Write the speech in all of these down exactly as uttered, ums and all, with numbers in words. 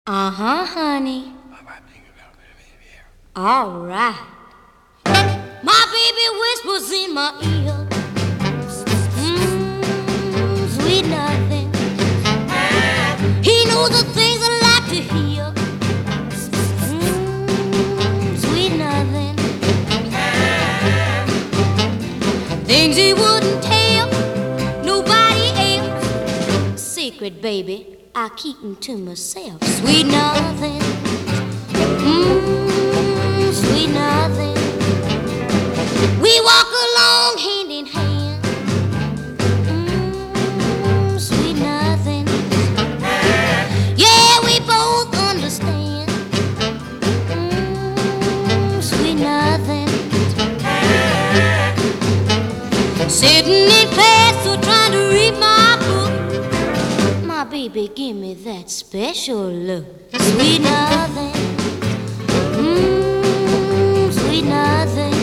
Uh-huh, honey. All right. My baby whispers in my ear. Mmm, sweet nothing. He knows the things I like to hear. Mmm, sweet nothing. Things he wouldn't tell nobody else. Secret, baby, I keep them to myself. Sweet nothing. Mmm, sweet nothing. We walk along hand in hand. Mmm, sweet nothing. Yeah, we both understand. Mmm, sweet nothing. Sitting in class or trying to read my book. My baby, give me that special look. Sweet nothing. Mmm, sweet nothing.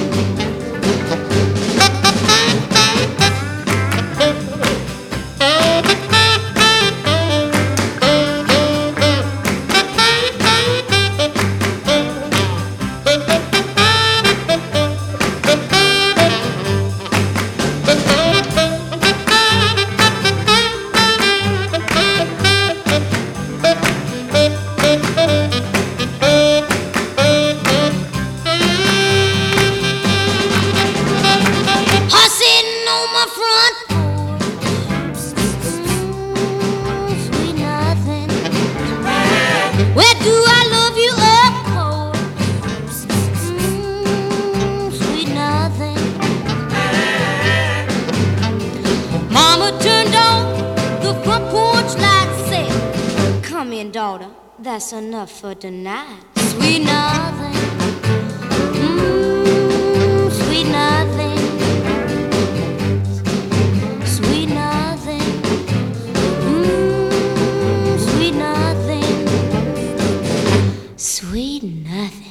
Where do I love you up for? Mmm, sweet nothing. Mama turned on the front porch light, said, come in, daughter, that's enough for tonight. Sweet nothing. Mmm, sweet nothing. Sweet nothing. Mmm, sweet nothing. Sweet nothing.